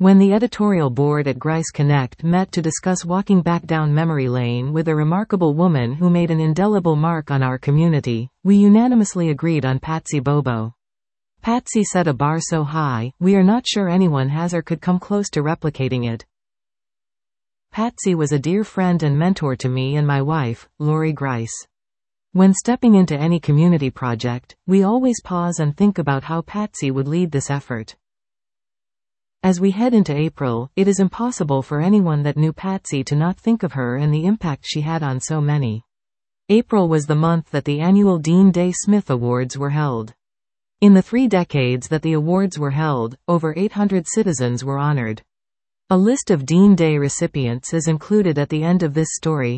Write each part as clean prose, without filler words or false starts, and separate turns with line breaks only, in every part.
When the editorial board at Grice Connect met to discuss walking back down memory lane with a remarkable woman who made an indelible mark on our community, we unanimously agreed on Patsy Bobo. Patsy set a bar so high, we are not sure anyone has or could come close to replicating it. Patsy was a dear friend and mentor to me and my wife, Lori Grice. When stepping into any community project, we always pause and think about how Patsy would lead this effort. As we head into April, it is impossible for anyone that knew Patsy to not think of her and the impact she had on so many. April was the month that the annual Dean Day Smith Awards were held. In the 3 decades that the awards were held, over 800 citizens were honored. A list of Dean Day recipients is included at the end of this story.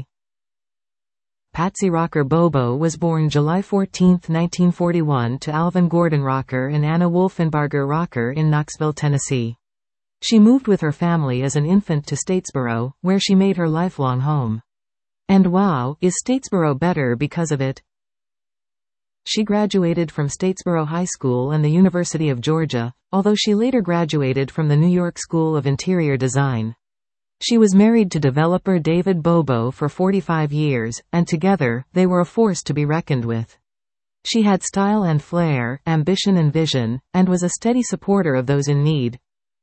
Patsy Rocker Bobo was born July 14, 1941 to Alvin Gordon Rocker and Anna Wolfenbarger Rocker in Knoxville, Tennessee. She moved with her family as an infant to Statesboro, where she made her lifelong home. And wow, is Statesboro better because of it? She graduated from Statesboro High School and the University of Georgia, although she later graduated from the New York School of Interior Design. She was married to developer David Bobo for 45 years, and together, they were a force to be reckoned with. She had style and flair, ambition and vision, and was a steady supporter of those in need.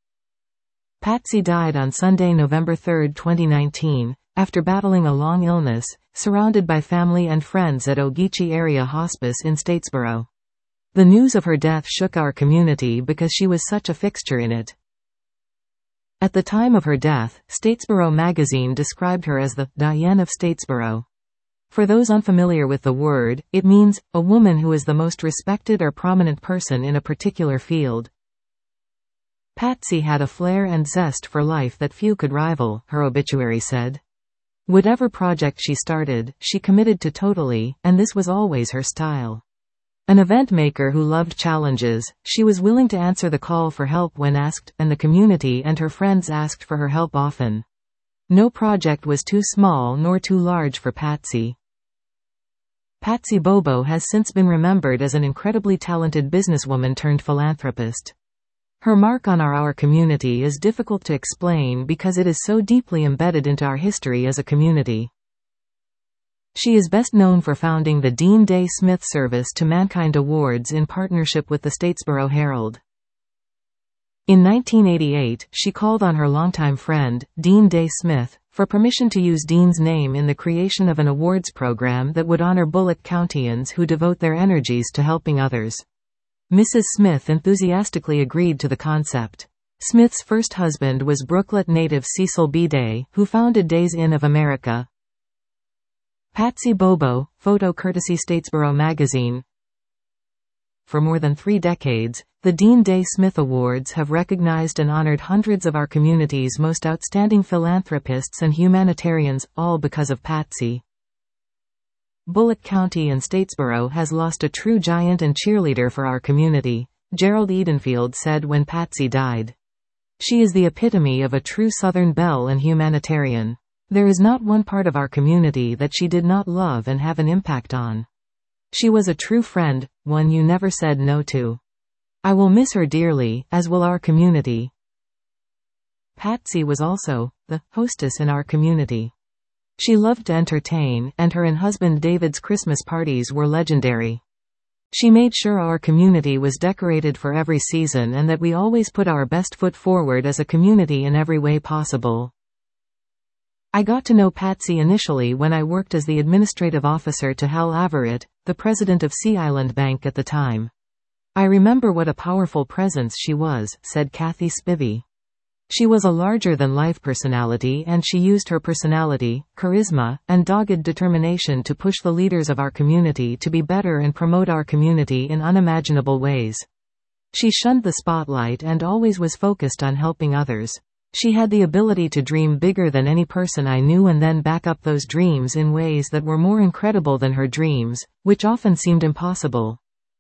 Patsy died on Sunday, November 3, 2019, after battling a long illness, surrounded by family and friends at Ogeechee Area Hospice in Statesboro. The news of her death shook our community because she was such a fixture in it. At the time of her death, Statesboro magazine described her as the Diane of Statesboro. For those unfamiliar with the word, it means a woman who is the most respected or prominent person in a particular field. Patsy had a flair and zest for life that few could rival, her obituary said. Whatever project she started, she committed to totally, and this was always her style. An event maker who loved challenges, she was willing to answer the call for help when asked, and the community and her friends asked for her help often. No project was too small nor too large for Patsy. Patsy Bobo has since been remembered as an incredibly talented businesswoman turned philanthropist. Her mark on our community is difficult to explain because it is so deeply embedded into our history as a community. She is best known for founding the Dean Day Smith Service to Mankind Awards in partnership with the Statesboro Herald. In 1988, she called on her longtime friend, Dean Day Smith, for permission to use Dean's name in the creation of an awards program that would honor Bullitt Countyans who devote their energies to helping others. Mrs. Smith enthusiastically agreed to the concept. Smith's first husband was Brooklet native Cecil B. Day, who founded Days Inn of America. Patsy Bobo, photo courtesy Statesboro magazine. For more than 3 decades, the Dean Day Smith Awards have recognized and honored hundreds of our community's most outstanding philanthropists and humanitarians, all because of Patsy. Bullitt County and Statesboro has lost a true giant and cheerleader for our community, Gerald Edenfield said when Patsy died. She is the epitome of a true Southern belle and humanitarian. There is not one part of our community that she did not love and have an impact on. She was a true friend, one you never said no to. I will miss her dearly, as will our community. Patsy was also the hostess in our community. She loved to entertain, and her and husband David's Christmas parties were legendary. She made sure our community was decorated for every season and that we always put our best foot forward as a community in every way possible. I got to know Patsy initially when I worked as the administrative officer to Hal Averitt, the president of Sea Island Bank at the time. I remember what a powerful presence she was, said Kathy Spivey. She was a larger-than-life personality and she used her personality, charisma, and dogged determination to push the leaders of our community to be better and promote our community in unimaginable ways. She shunned the spotlight and always was focused on helping others. She had the ability to dream bigger than any person I knew and then back up those dreams in ways that were more incredible than her dreams, which often seemed impossible.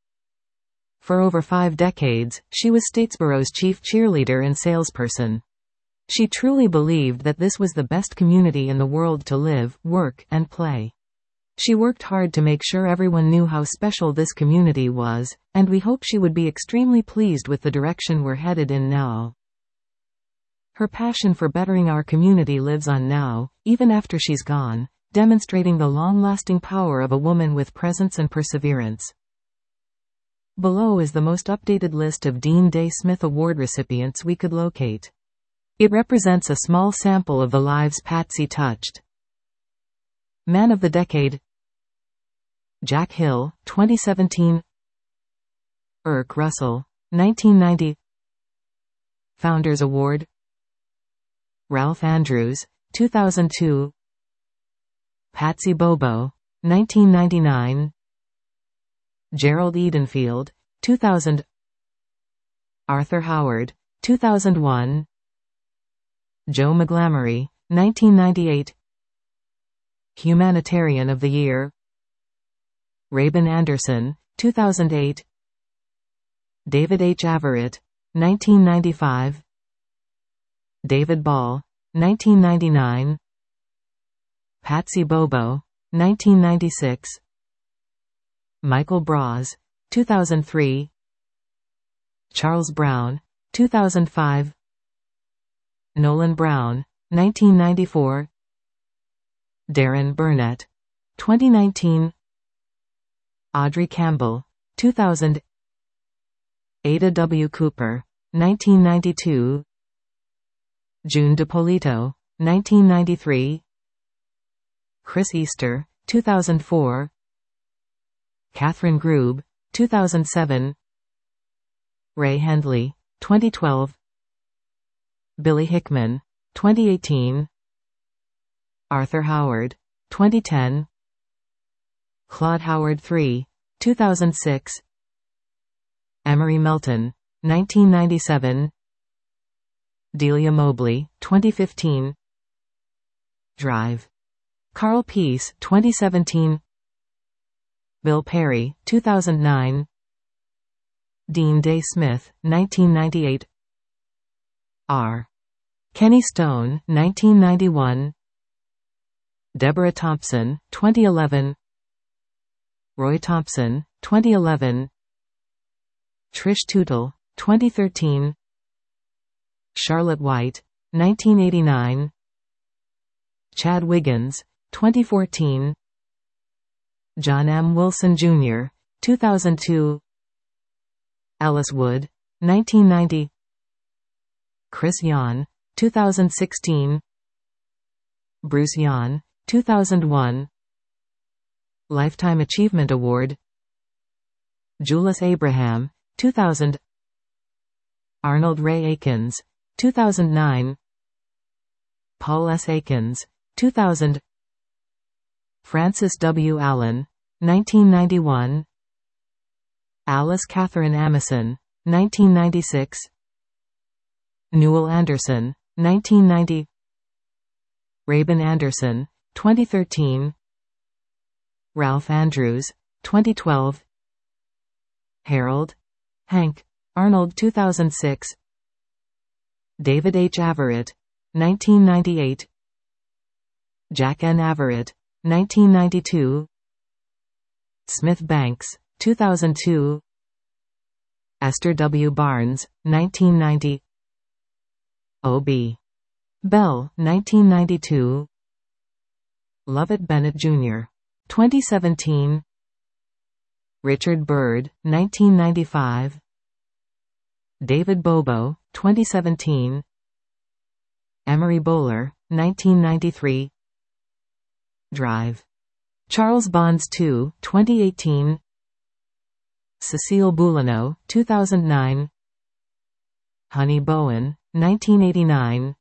For over 5 decades, she was Statesboro's chief cheerleader and salesperson. She truly believed that this was the best community in the world to live, work, and play. She worked hard to make sure everyone knew how special this community was, and we hope she would be extremely pleased with the direction we're headed in now. Her passion for bettering our community lives on now, even after she's gone, demonstrating the long-lasting power of a woman with presence and perseverance. Below is the most updated list of Dean Day Smith Award recipients we could locate. It represents a small sample of the lives Patsy touched. Man of the Decade: Jack Hill, 2017. Erk Russell, 1990. Founders Award: Ralph Andrews, 2002. Patsy Bobo, 1999. Gerald Edenfield, 2000. Arthur Howard, 2001. Joe McGlamory, 1998. Humanitarian of the Year: Rabin Anderson, 2008. David H. Averett, 1995. David Ball, 1999. Patsy Bobo, 1996. Michael Braz, 2003. Charles Brown, 2005. Nolan Brown, 1994. Darren Burnett, 2019. Audrey Campbell, 2000. Ada W. Cooper, 1992. June DiPolito, 1993. Chris Easter, 2004. Catherine Grube, 2007. Ray Hendley, 2012. Billy Hickman, 2018. Arthur Howard, 2010. Claude Howard III, 2006. Emery Melton, 1997. Delia Mobley, 2015. Drive: Carl Peace, 2017. Bill Perry, 2009. Dean Day Smith, 1998. R. Kenny Stone, 1991. Deborah Thompson, 2011. Roy Thompson, 2011. Trish Tootle, 2013. Charlotte White, 1989. Chad Wiggins, 2014. John M. Wilson Jr., 2002. Ellis Wood, 1990. Chris Yon, 2016. Bruce Yon, 2001. Lifetime Achievement Award: Julius Abraham, 2000. Arnold Ray Akins, 2009. Paul S. Akins, 2000. Francis W. Allen, 1991. Alice Catherine Amison, 1996. Newell Anderson, 1990. Rabin Anderson, 2013. Ralph Andrews, 2012. Harold Hank Arnold, 2006. David H. Averett, 1998. Jack N. Averett, 1992. Smith Banks, 2002. Esther W. Barnes, 1990. O.B. Bell, 1992. Lovett Bennett Jr., 2017. Richard Byrd, 1995. David Bobo, 2017. Emery Bowler, 1993. Drive: Charles Bonds II, 2018. Cecile Boulino, 2009. Honey Bowen, 1989.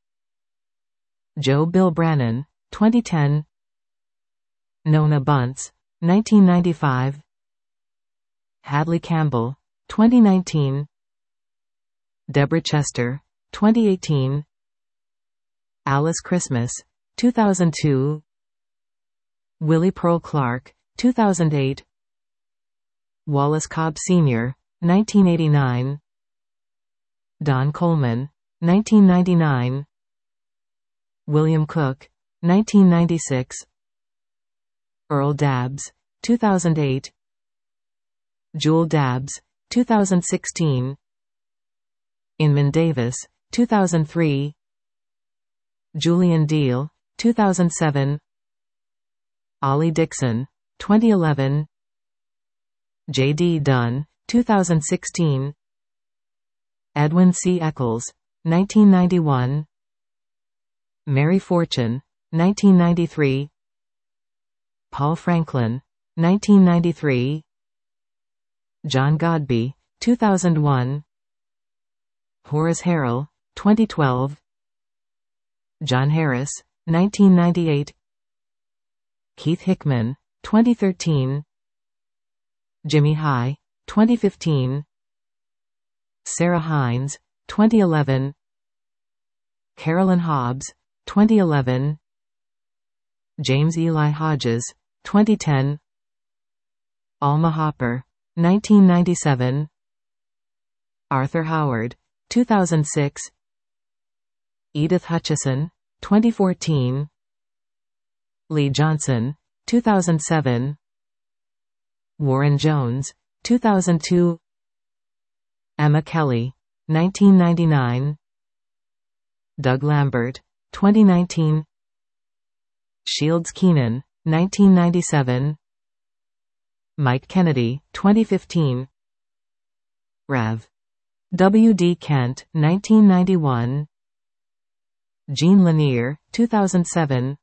Joe Bill Brannon, 2010. Nona Bunce, 1995. Hadley Campbell, 2019. Deborah Chester, 2018. Alice Christmas, 2002. Willie Pearl Clark, 2008. Wallace Cobb Sr., 1989. Don Coleman, 1999. William Cook, 1996. Earl Dabbs, 2008. Jewel Dabbs, 2016. Inman Davis, 2003. Julian Deal, 2007. Ollie Dixon, 2011. J.D. Dunn, 2016. Edwin C. Eccles, 1991. Mary Fortune, 1993. Paul Franklin, 1993. John Godby, 2001. Horace Harrell, 2012. John Harris, 1998. Keith Hickman, 2013. Jimmy High, 2015. Sarah Hines, 2011. Carolyn Hobbs, 2011. James Eli Hodges, 2010. Alma Hopper, 1997. Arthur Howard, 2006. Edith Hutchison, 2014. Lee Johnson, 2007. Warren Jones, 2002. Emma Kelly, 1999. Doug Lambert, 2019. Shields Keenan, 1997. Mike Kennedy, 2015. Rev. W. D. Kent, 1991. Jean Lanier, 2007.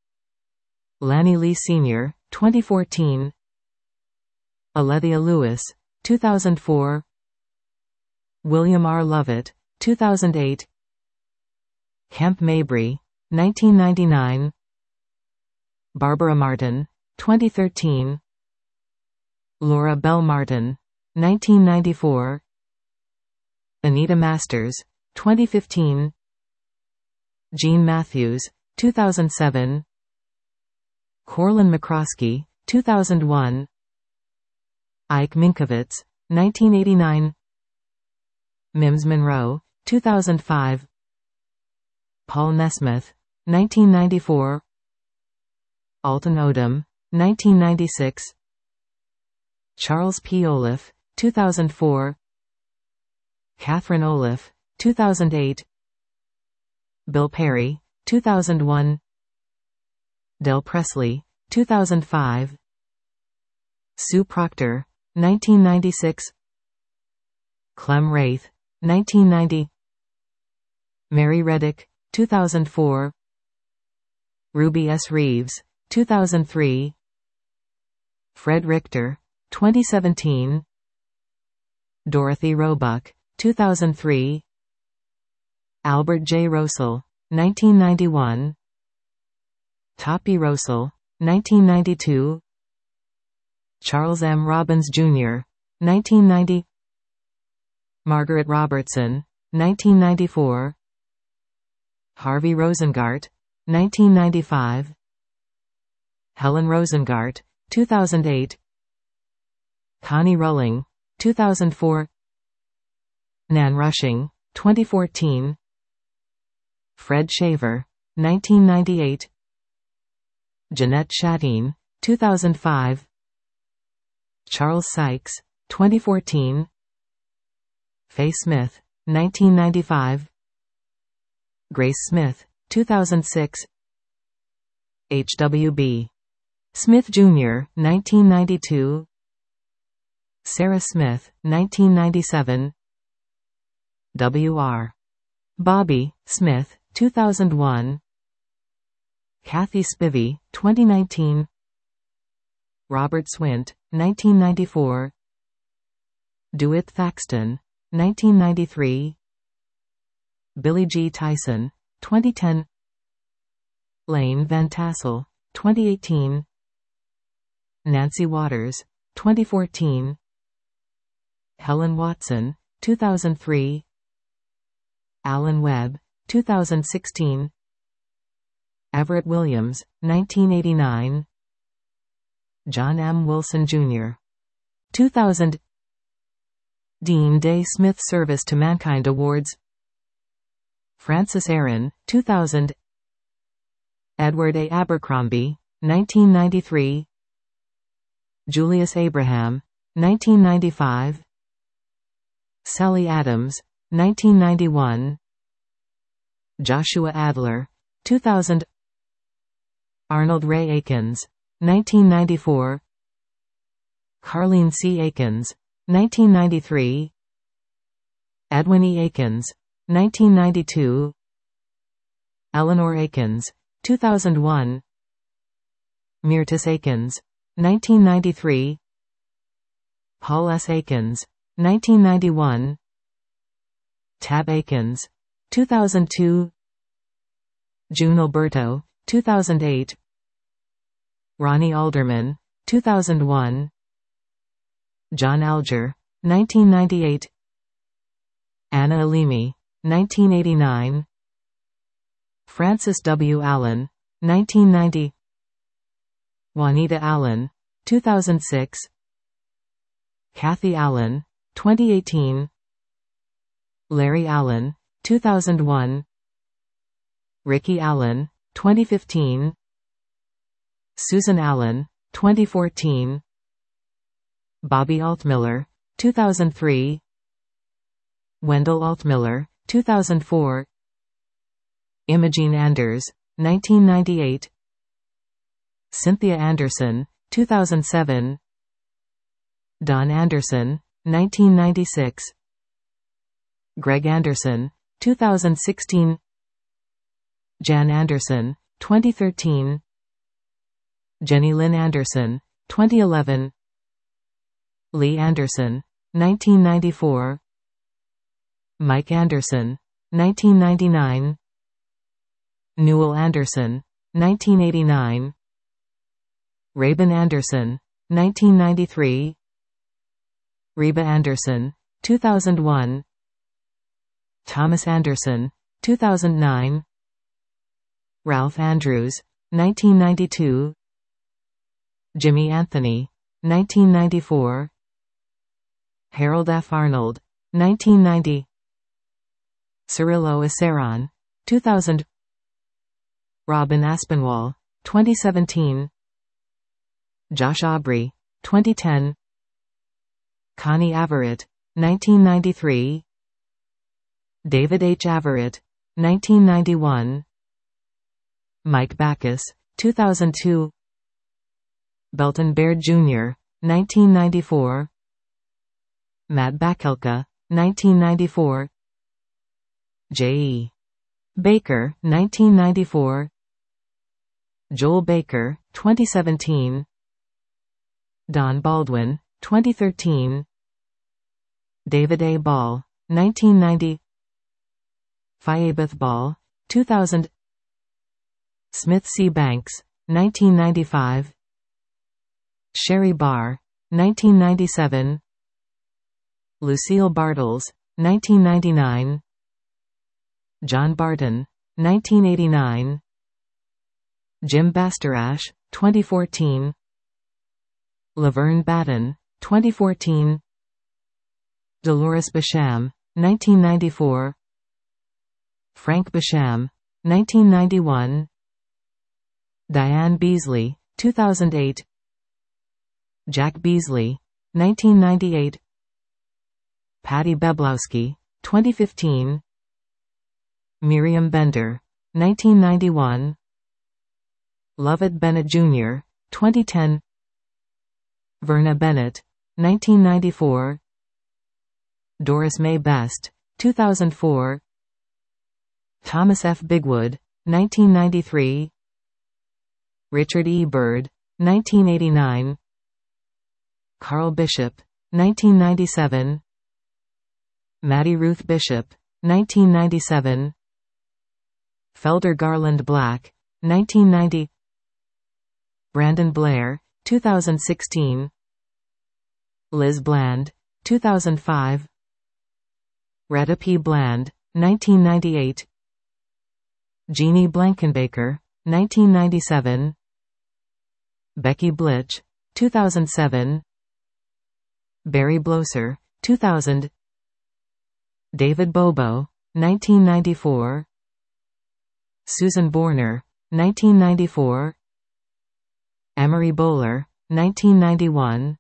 Lanny Lee Sr., 2014. Alethea Lewis, 2004. William R. Lovett, 2008. Kemp Mabry, 1999. Barbara Martin, 2013. Laura Bell Martin, 1994. Anita Masters, 2015. Jean Matthews, 2007. Corlin McCroskey, 2001. Ike Minkovitz, 1989. Mims Monroe, 2005. Paul Nesmith, 1994. Alton Odom, 1996. Charles P. Oliffe, 2004. Catherine Oliffe, 2008. Bill Perry, 2001. Del Presley, 2005. Sue Proctor, 1996. Clem Wraith, 1990. Mary Reddick, 2004. Ruby S. Reeves, 2003. Fred Richter, 2017. Dorothy Roebuck, 2003. Albert J. Rosel, 1991. Toppie Rosel, 1992. Charles M. Robbins, Jr., 1990. Margaret Robertson, 1994. Harvey Rosengart, 1995. Helen Rosengart, 2008. Connie Rulling, 2004. Nan Rushing, 2014. Fred Shaver, 1998. Jeanette Chatine, 2005. Charles Sykes, 2014. Faye Smith, 1995. Grace Smith, 2006. H.W.B. Smith, Jr., 1992. Sarah Smith, 1997. W.R. Bobby Smith, 2001. Kathy Spivey, 2019. Robert Swint, 1994. DeWitt Thaxton, 1993. Billy G. Tyson, 2010. Lane Van Tassel, 2018. Nancy Waters, 2014. Helen Watson, 2003. Alan Webb, 2016. Everett Williams, 1989. John M. Wilson, Jr., 2000. Dean Day Smith Service to Mankind Awards. Francis Aaron, 2000. Edward A. Abercrombie, 1993. Julius Abraham, 1995. Sally Adams, 1991. Joshua Adler, 2000. Arnold Ray Akins, 1994. Carleen C. Akins, 1993. Edwin E. Akins, 1992. Eleanor Akins, 2001. Myrtis Akins, 1993. Paul S. Akins, 1991. Tab Akins, 2002. June Alberto, 2008. Ronnie Alderman, 2001. John Alger, 1998. Anna Alimi, 1989. Francis W. Allen, 1990. Juanita Allen, 2006. Kathy Allen, 2018. Larry Allen, 2001. Ricky Allen, 2015. Susan Allen, 2014. Bobby Altmiller, 2003. Wendell Altmiller, 2004. Imogene Anders, 1998. Cynthia Anderson, 2007. Don Anderson, 1996. Greg Anderson, 2016. Jan Anderson, 2013. Jenny Lynn Anderson, 2011. Lee Anderson, 1994. Mike Anderson, 1999. Newell Anderson, 1989. Rabin Anderson, 1993. Reba Anderson, 2001. Thomas Anderson, 2009. Ralph Andrews, 1992. Jimmy Anthony, 1994. Harold F. Arnold, 1990. Cirillo Aceron, 2000. Robin Aspinwall, 2017. Josh Aubrey, 2010. Connie Averett, 1993. David H. Averett, 1991. Mike Backus, 2002. Belton Baird Jr., 1994. Matt Bakelka, 1994. J.E. Baker, 1994. Joel Baker, 2017. Don Baldwin, 2013. David A. Ball, 1990. Fayeabeth Ball, 2000. Smith C. Banks, 1995. Sherry Barr, 1997. Lucille Bartles, 1999. John Barton, 1989. Jim Bastarash, 2014. Laverne Batten, 2014. Dolores Basham, 1994. Frank Basham, 1991. Diane Beasley, 2008. Jack Beasley, 1998. Patty Beblowski, 2015. Miriam Bender, 1991. Lovett Bennett Jr., 2010. Verna Bennett, 1994. Doris May Best, 2004. Thomas F. Bigwood, 1993. Richard E. Byrd, 1989. Carl Bishop, 1997. Maddie Ruth Bishop, 1997. Felder Garland Black, 1990. Brandon Blair, 2016. Liz Bland, 2005. Retta P. Bland, 1998. Jeannie Blankenbaker, 1997. Becky Blitch, 2007. Barry Bloser, 2000. David Bobo, 1994. Susan Borner, 1994. Emery Bowler, 1991.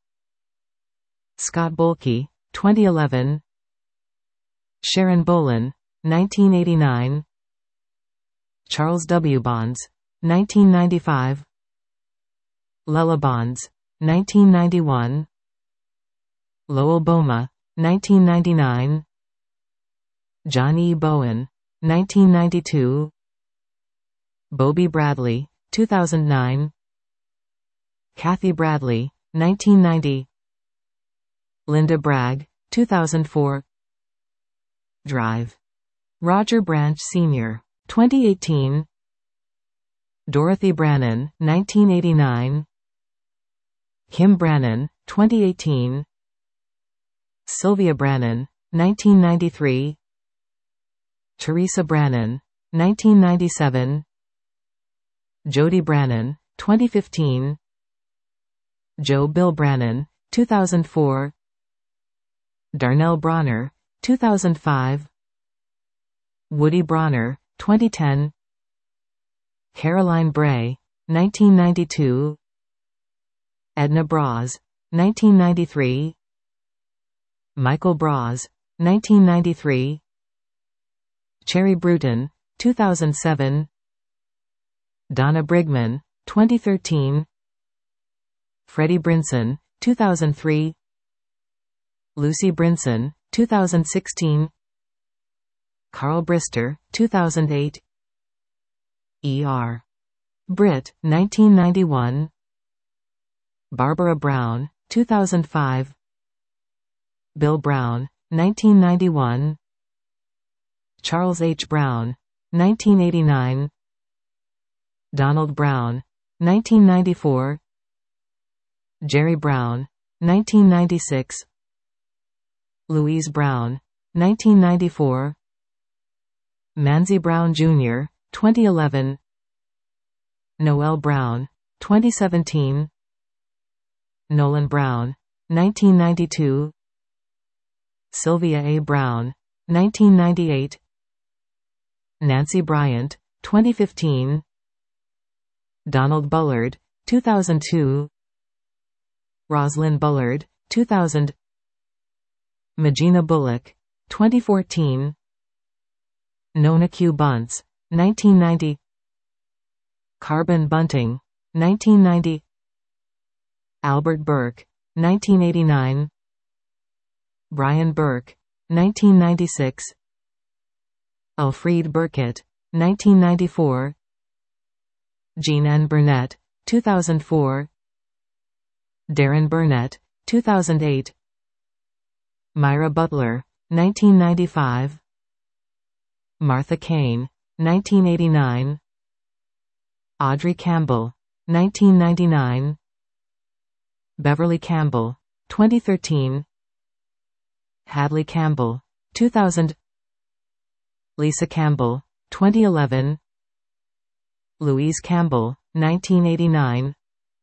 Scott Bolke, 2011. Sharon Bolin, 1989. Charles W. Bonds, 1995. Lela Bonds, 1991. Lowell Boma, 1999. John E. Bowen, 1992. Bobby Bradley, 2009. Kathy Bradley, 1990. Linda Bragg, 2004. Drive. Roger Branch Sr., 2018. Dorothy Brannon, 1989. Kim Brannon, 2018. Sylvia Brannon, 1993. Teresa Brannon, 1997. Jody Brannon, 2015. Joe Bill Brannon, 2004. Darnell Bronner, 2005. Woody Bronner, 2010. Caroline Bray, 1992. Edna Braz, 1993. Michael Braz, 1993. Cherry Bruton, 2007. Donna Brigman, 2013. Freddie Brinson, 2003. Lucy Brinson, 2016. Carl Brister, 2008. E.R. Britt, 1991. Barbara Brown, 2005. Bill Brown, 1991. Charles H. Brown, 1989. Donald Brown, 1994. Jerry Brown, 1996. Louise Brown, 1994. Manzi Brown Jr., 2011. Noel Brown, 2017. Nolan Brown, 1992. Sylvia A. Brown, 1998. Nancy Bryant, 2015. Donald Bullard, 2002. Roslyn Bullard, 2000. Magina Bullock, 2014. Nona Q. Bunce, 1990. Carbon Bunting, 1990. Albert Burke, 1989. Brian Burke, 1996. Alfred Burkett, 1994. Jean N. Burnett, 2004. Darren Burnett, 2008. Myra Butler, 1995. Martha Kane, 1989. Audrey Campbell, 1999. Beverly Campbell, 2013. Hadley Campbell, 2000. Lisa Campbell, 2011. Louise Campbell, 1989.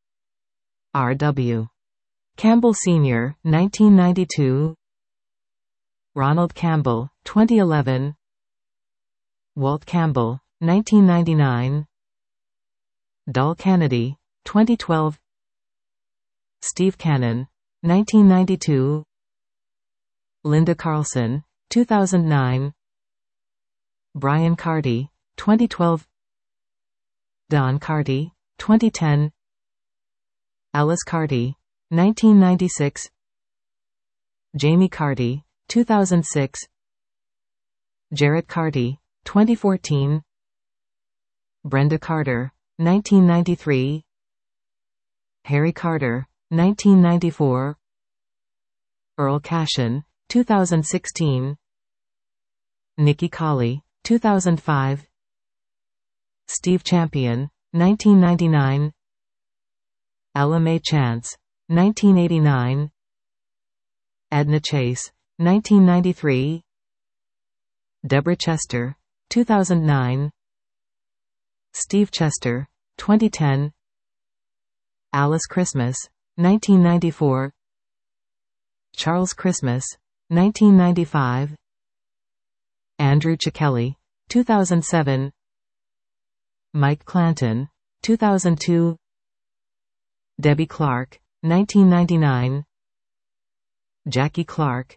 R.W. Campbell Sr., 1992. Ronald Campbell, 2011. Walt Campbell, 1999. Doll Kennedy, 2012. Steve Cannon, 1992. Linda Carlson, 2009. Brian Carty, 2012. Don Carty, 2010. Alice Carty, 1996. Jamie Carty, 2006. Jarrett Carty, 2014. Brenda Carter, 1993. Harry Carter, 1994. Earl Cashin, 2016. Nikki Colley, 2005. Steve Champion, 1999. Ella Mae Chance, 1989. Edna Chase, 1993. Deborah Chester, 2009. Steve Chester, 2010. Alice Christmas, 1994. Charles Christmas, 1995. Andrew Cichelli, 2007. Mike Clanton, 2002. Debbie Clark, 1999. Jackie Clark,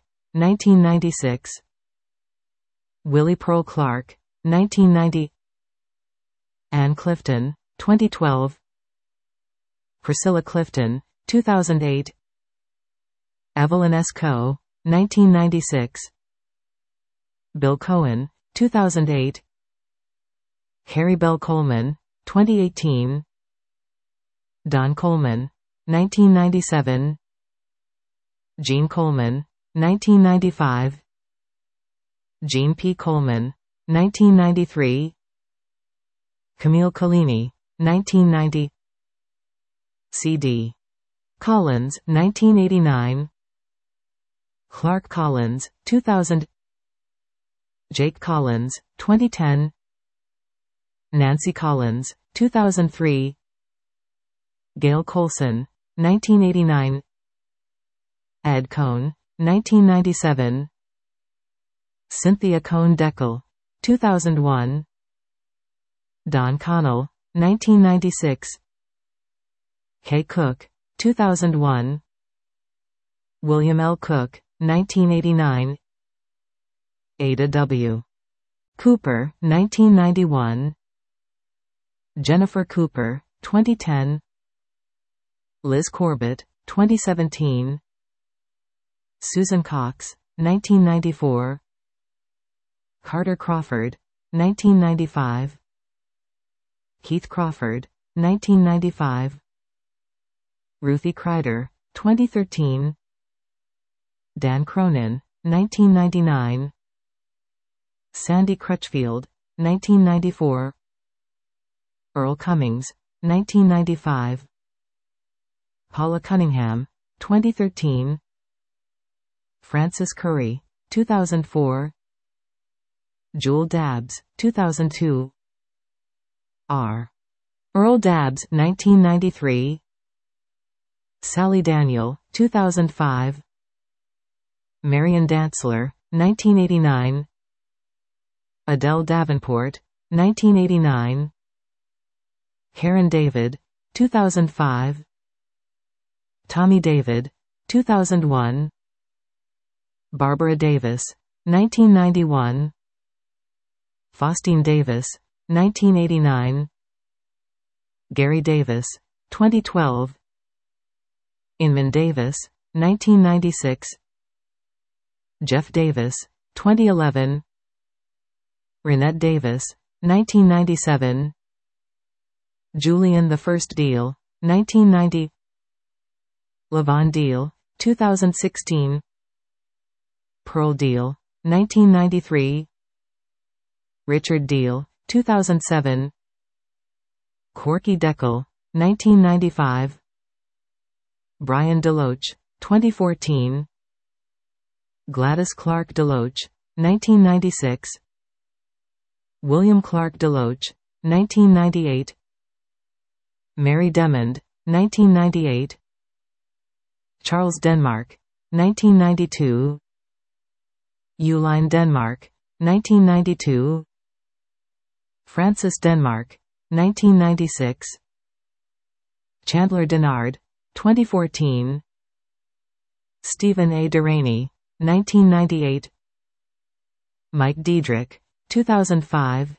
1996. Willie Pearl Clark, 1990. Anne Clifton, 2012. Priscilla Clifton, 2008. Evelyn S. Coe, 1996. Bill Cohen, 2008. Harry Bell Coleman, 2018. Don Coleman, 1997. Gene Coleman, 1995. Gene P. Coleman, 1993. Camille Collini, 1990. C.D. Collins, 1989. Clark Collins, 2000. Jake Collins, 2010. Nancy Collins, 2003. Gail Colson, 1989. Ed Cohn, 1997. Cynthia Cohn Deckel, 2001. Don Connell, 1996. Kay Cook, 2001. William L. Cook, 1989. Ada W. Cooper, 1991. Jennifer Cooper, 2010. Liz Corbett, 2017. Susan Cox, 1994. Carter Crawford, 1995. Keith Crawford, 1995. Ruthie Kreider, 2013. Dan Cronin, 1999. Sandy Crutchfield, 1994. Earl Cummings, 1995. Paula Cunningham, 2013. Frances Curry, 2004. Jewel Dabbs, 2002. R. Earl Dabbs, 1993. Sally Daniel, 2005. Marion Dantzler, 1989. Adele Davenport, 1989. Karen David, 2005. Tommy David, 2001. Barbara Davis, 1991. Faustine Davis, 1989. Gary Davis, 2012. Inman Davis, 1996. Jeff Davis, 2011. Renette Davis, 1997. Julian the First Deal, 1990. Levon Deal, 2016. Pearl Deal, 1993. Richard Deal, 2007. Corky Deckel, 1995. Brian Deloach, 2014. Gladys Clark Deloach, 1996. William Clark Deloach, 1998. Mary Demond, 1998. Charles Denmark, 1992. Uline Denmark, 1992. Francis Denmark, 1996. Chandler Denard, 2014. Stephen A. Deraney, 1998. Mike Diedrich, 2005.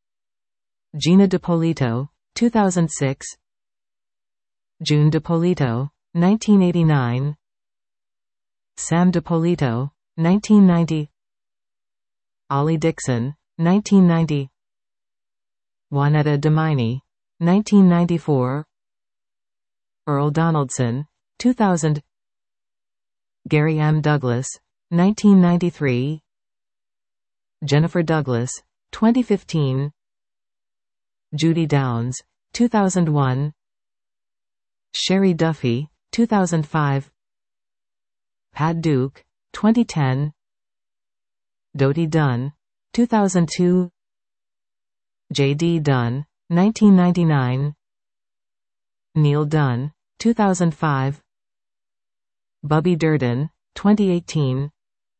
Gina DiPolito, 2006. June DiPolito, 1989. Sam DiPolito, 1990. Ollie Dixon, 1990. Juanetta Demini, 1994. Earl Donaldson, 2000. Gary M. Douglas, 1993. Jennifer Douglas, 2015. Judy Downs, 2001. Sherry Duffy, 2005. Pat Duke, 2010. Dodie Dunn, 2002. J.D. Dunn, 1999. Neil Dunn, 2005. Bubby Durden, 2018.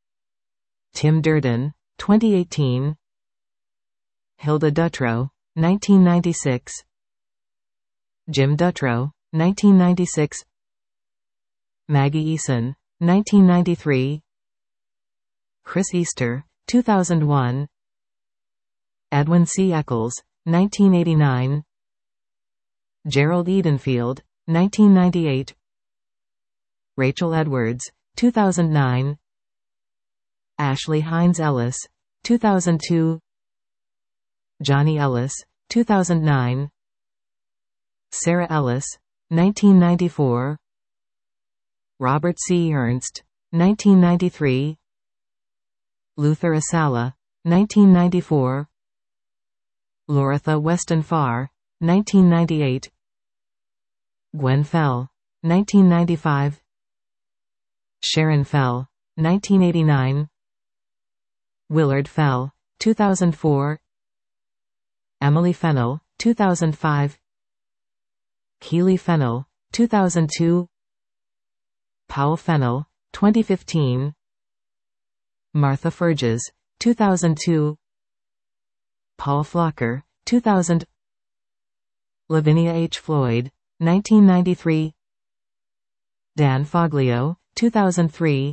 Tim Durden, 2018. Hilda Dutrow, 1996. Jim Dutrow, 1996. Maggie Eason, 1993. Chris Easter, 2001. Edwin C. Eccles, 1989. Gerald Edenfield, 1998. Rachel Edwards, 2009. Ashley Hines Ellis, 2002. Johnny Ellis, 2009. Sarah Ellis, 1994. Robert C. Ernst, 1993. Luther Asala, 1994. Loretha Weston Farr, 1998. Gwen Fell, 1995. Sharon Fell, 1989. Willard Fell, 2004. Emily Fennell, 2005. Keely Fennell, 2002. Powell Fennell, 2015. Martha Ferges, 2002. Paul Flocker, 2000. Lavinia H. Floyd, 1993. Dan Foglio, 2003.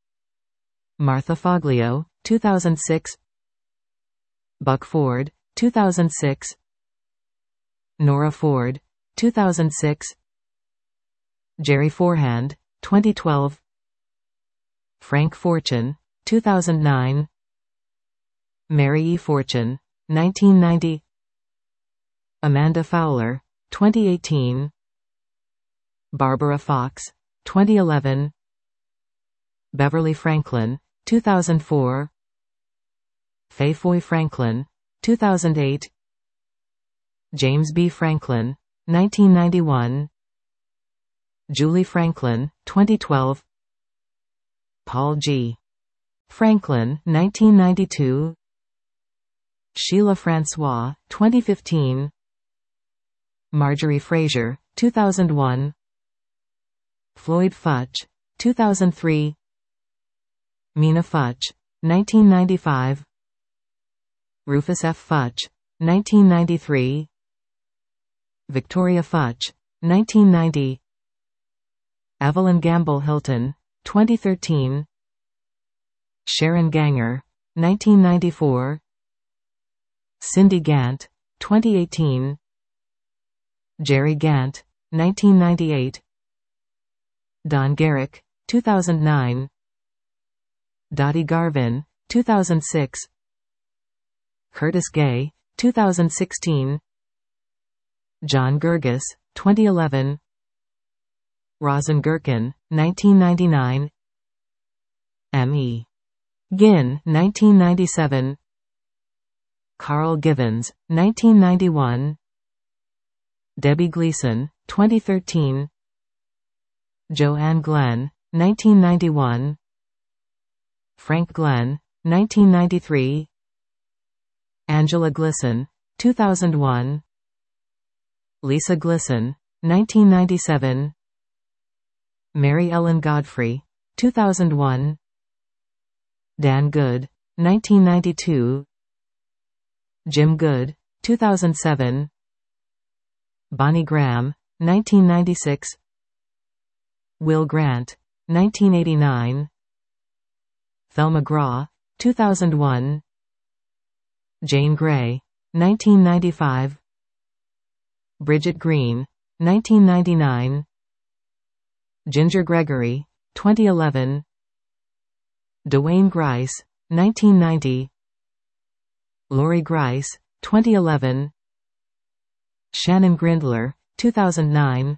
Martha Foglio, 2006. Buck Ford, 2006. Nora Ford, 2006. Jerry Forehand, 2012. Frank Fortune, 2009. Mary E. Fortune, 1990. Amanda Fowler, 2018. Barbara Fox, 2011. Beverly Franklin, 2004. Faye Foy Franklin, 2008. James B. Franklin, 1991. Julie Franklin, 2012. Paul G. Franklin, 1992. Sheila Francois, 2015. Marjorie Frazier, 2001. Floyd Futch, 2003. Mina Futch, 1995. Rufus F. Futch, 1993. Victoria Futch, 1990. Evelyn Gamble Hilton, 2013. Sharon Ganger, 1994. Cindy Gant, 2018. Jerry Gant, 1998. Don Garrick, 2009. Dottie Garvin, 2006. Curtis Gay, 2016. John Gerges, 2011. Rosin Gherkin, 1999. M.E. Ginn, 1997. Carl Givens, 1991. Debbie Gleason, 2013. Joanne Glenn, 1991. Frank Glenn, 1993. Angela Glisson, 2001. Lisa Glisson, 1997. Mary Ellen Godfrey, 2001. Dan Good, 1992. Jim Good, 2007. Bonnie Graham, 1996. Will Grant, 1989. Thelma Graw, 2001. Jane Grey, 1995. Bridget Green, 1999. Ginger Gregory, 2011. Dwayne Grice, 1990. Lori Grice, 2011. Shannon Grindler, 2009.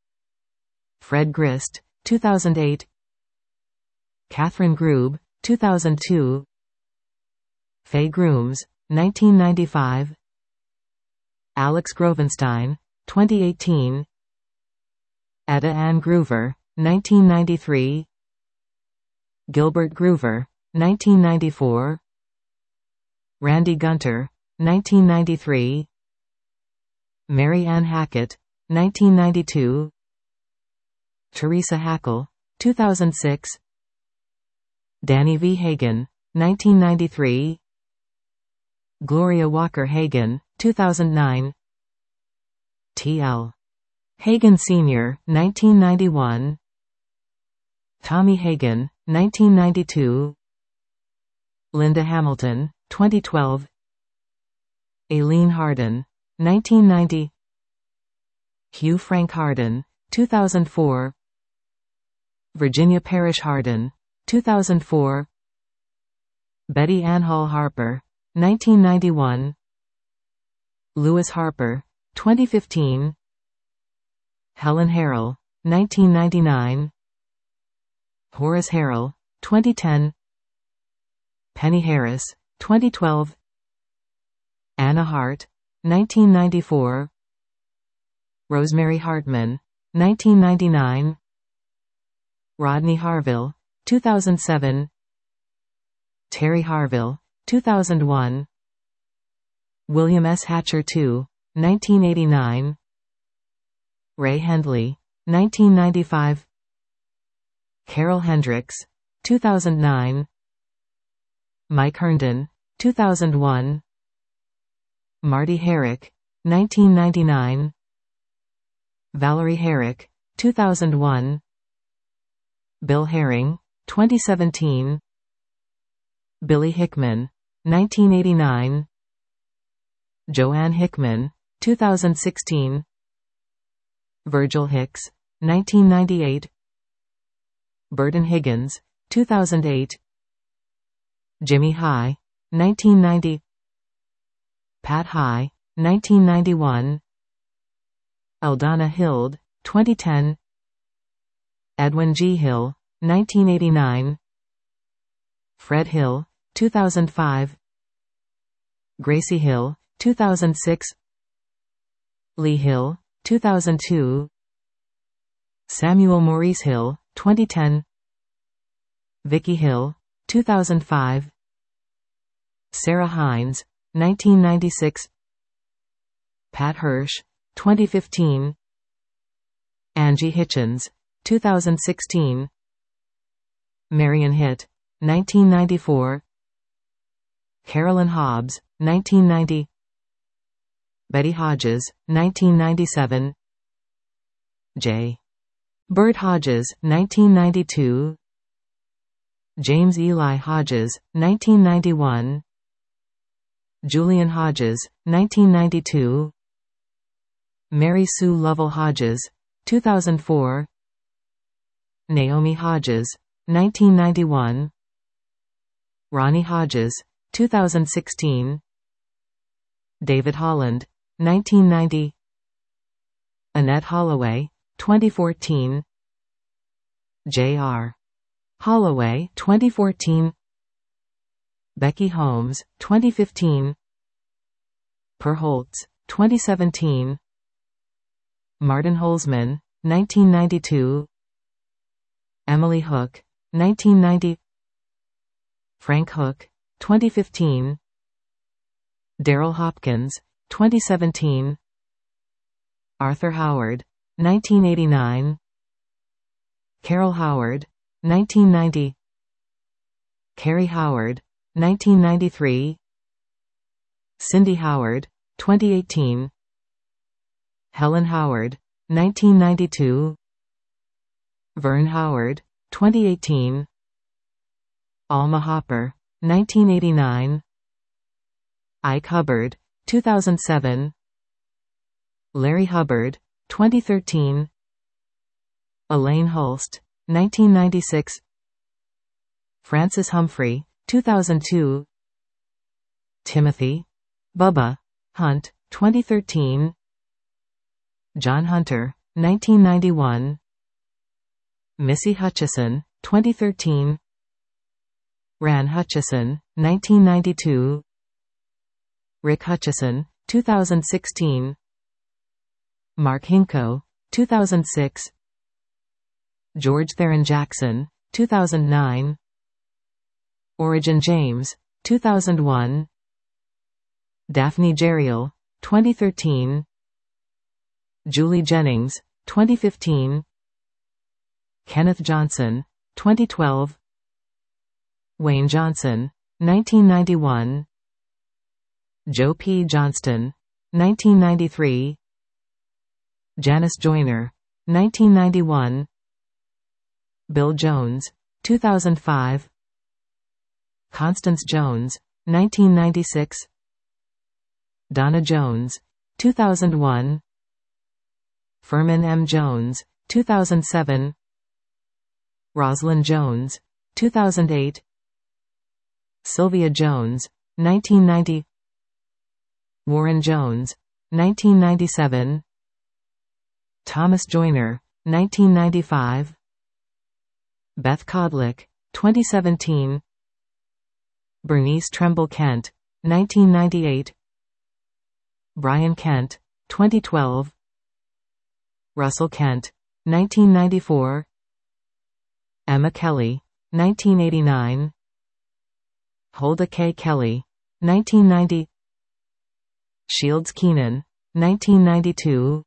Fred Grist, 2008. Catherine Grube, 2002. Faye Grooms, 1995. Alex Grovenstein, 2018. Etta Ann Groover, 1993. Gilbert Groover, 1994. Randy Gunter, 1993. Mary Ann Hackett, 1992. Teresa Hackle, 2006. Danny V. Hagen, 1993. Gloria Walker Hagen, 2009. T.L. Hagen Sr., 1991. Tommy Hagen, 1992. Linda Hamilton, 2012. Aileen Harden, 1990. Hugh Frank Harden, 2004. Virginia Parrish Harden, 2004. Betty Ann Hall Harper, 1991. Lewis Harper, 2015. Helen Harrell, 1999. Horace Harrell, 2010. Penny Harris, 2012. Anna Hart, 1994. Rosemary Hartman, 1999. Rodney Harville, 2007. Terry Harville, 2001. William S. Hatcher II, 1989. Ray Hendley, 1995. Carol Hendricks, 2009. Mike Herndon, 2001. Marty Herrick, 1999. Valerie Herrick, 2001. Bill Herring, 2017. Billy Hickman, 1989. Joanne Hickman, 2016. Virgil Hicks, 1998. Burton Higgins, 2008. Jimmy High, 1990. Pat High, 1991. Eldonna Hild, 2010. Edwin G. Hill, 1989. Fred Hill, 2005. Gracie Hill, 2006. Lee Hill, 2002. Samuel Maurice Hill, 2010. Vicky Hill, 2005. Sarah Hines, 1996. Pat Hirsch, 2015. Angie Hitchens, 2016. Marion Hitt, 1994. Carolyn Hobbs, 1990. Betty Hodges, 1997. J. Bert Hodges, 1992. James Eli Hodges, 1991. Julian Hodges, 1992. Mary Sue Lovell Hodges, 2004. Naomi Hodges, 1991. Ronnie Hodges, 2016. David Holland, 1990. Annette Holloway, 2014. J.R. Holloway, 2014. Becky Holmes, 2015. Per Holtz, 2017. Martin Holzman, 1992. Emily Hook, 1990. Frank Hook, 2015. Daryl Hopkins, 2017. Arthur Howard, 1989. Carol Howard, 1990. Carrie Howard, 1993. Cindy Howard, 2018. Helen Howard, 1992. Vern Howard, 2018. Alma Hopper, 1989. Ike Hubbard, 2007. Larry Hubbard, 2013. Elaine Hulst, 1996. Francis Humphrey, 2002. Timothy Bubba Hunt, 2013. John Hunter, 1991. Missy Hutchison, 2013. Ran Hutchison, 1992. Rick Hutchison, 2016. Mark Hinko, 2006. George Theron Jackson, 2009. Origin James, 2001. Daphne Jerial, 2013. Julie Jennings, 2015. Kenneth Johnson, 2012. Wayne Johnson, 1991. Joe P. Johnston, 1993. Janice Joyner, 1991. Bill Jones, 2005. Constance Jones, 1996. Donna Jones, 2001. Furman M. Jones, 2007. Rosalind Jones, 2008. Sylvia Jones, 1990. Warren Jones, 1997. Thomas Joyner, 1995. Beth Kodlick, 2017. Bernice Tremble Kent, 1998. Brian Kent, 2012. Russell Kent, 1994. Emma Kelly, 1989. Hulda K. Kelly, 1990. Shields Keenan, 1992.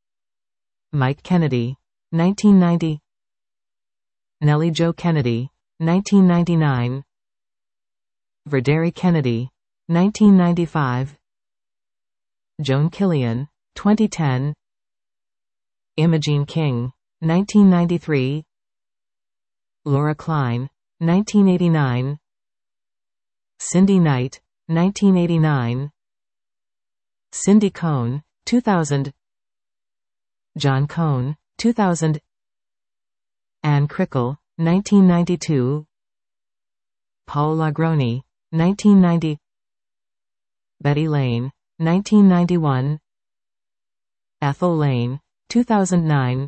Mike Kennedy, 1990. Nellie Jo Kennedy, 1999. Verderi Kennedy, 1995. Joan Killian, 2010. Imogene King, 1993. Laura Klein, 1989. Cindy Knight, 1989. Cindy Cohn, 2000. John Cohn, 2000. Anne Crickle, 1992. Paul Lagroni, 1990. Betty Lane, 1991. Ethel Lane, 2009.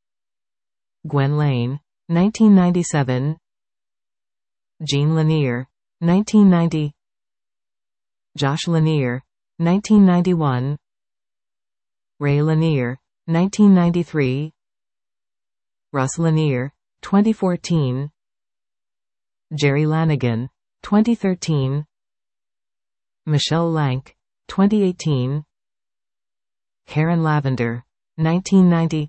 Gwen Lane, 1997. Jean Lanier, 1990. Josh Lanier, 1991. Ray Lanier, 1993. Russ Lanier, 2014. Jerry Lanigan, 2013. Michelle Lank, 2018. Karen Lavender, 1990.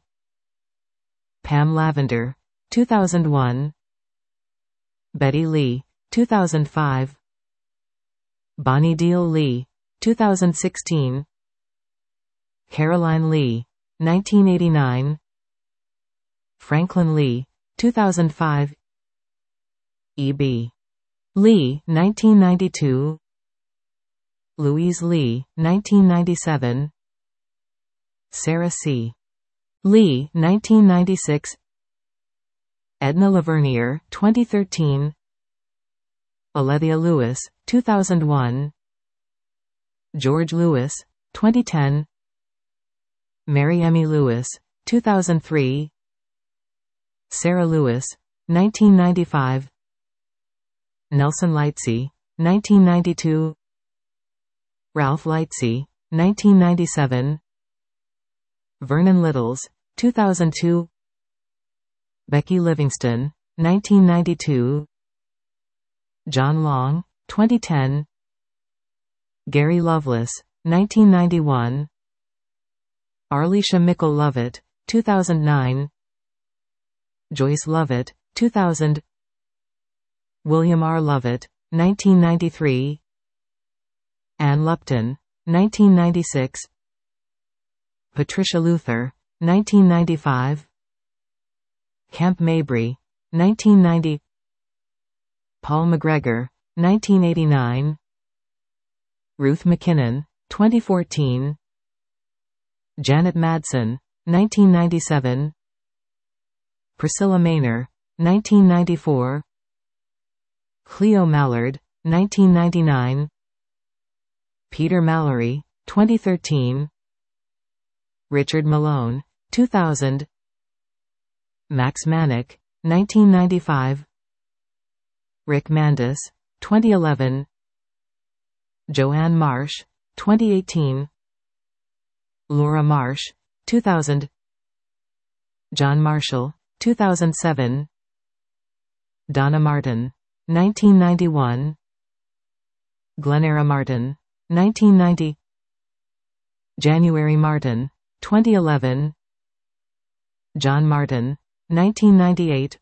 Pam Lavender, 2001. Betty Lee, 2005. Bonnie Deal Lee, 2016. Caroline Lee, 1989. Franklin Lee, 2005. E.B. Lee, 1992. Louise Lee, 1997. Sarah C. Lee, 1996. Edna Lavernier, 2013. Alethea Lewis, 2001. George Lewis, 2010. Mary Emmy Lewis, 2003. Sarah Lewis, 1995. Nelson Lightsey, 1992. Ralph Lightsey, 1997. Vernon Littles, 2002. Becky Livingston, 1992. John Long, 2010. Gary Loveless, 1991. Arlisha Mickle Lovett, 2009. Joyce Lovett, 2000. William R. Lovett, 1993. Ann Lupton, 1996. Patricia Luther, 1995. Camp Mabry, 1990. Paul McGregor, 1989. Ruth McKinnon, 2014. Janet Madsen, 1997. Priscilla Maynor, 1994. Cleo Mallard, 1999. Peter Mallory, 2013. Richard Malone, 2000. Max Manick, 1995. Rick Mandis, 2011. Joanne Marsh, 2018. Laura Marsh, 2000. John Marshall, 2007. Donna Martin, 1991. Glenera Martin, 1990. January Martin, 2011. John Martin, 1998.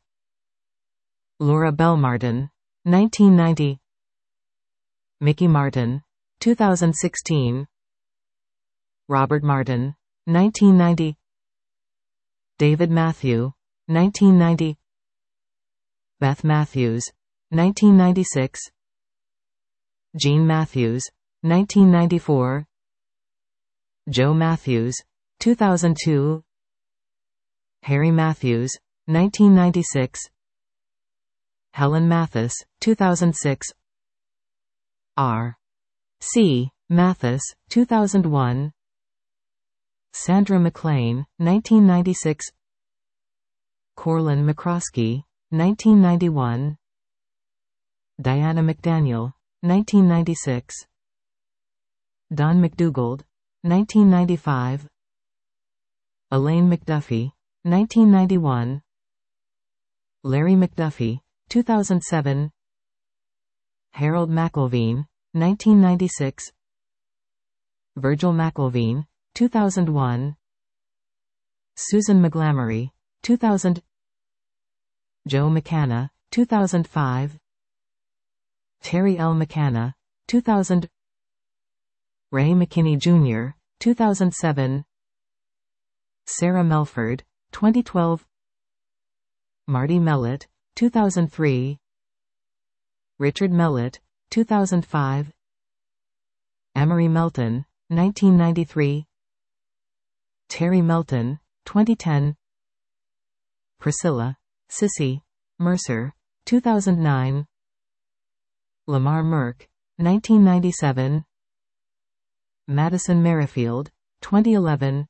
Laura Bell Martin, 1990. Mickey Martin, 2016. Robert Martin, 1990. David Matthew, 1990. Beth Matthews, 1996. Jean Matthews, 1994. Joe Matthews, 2002. Harry Matthews, 1996. Helen Mathis, 2006. R. C. Mathis, 2001. Sandra McLean, 1996. Corlin McCroskey, 1991. Diana McDaniel, 1996. Don McDougald, 1995. Elaine McDuffie, 1991. Larry McDuffie, 2007. Harold McIlveen, 1996. Virgil McIlveen, 2001. Susan McGlamory, 2000. Joe McCanna, 2005. Terry L. McCanna, 2000. Ray McKinney Jr., 2007. Sarah Melford, 2012. Marty Mellett, 2003. Richard Mellett, 2005. Emery Melton, 1993. Terry Melton, 2010. Priscilla, Sissy, Mercer, 2009. Lamar Merck, 1997. Madison Merrifield, 2011.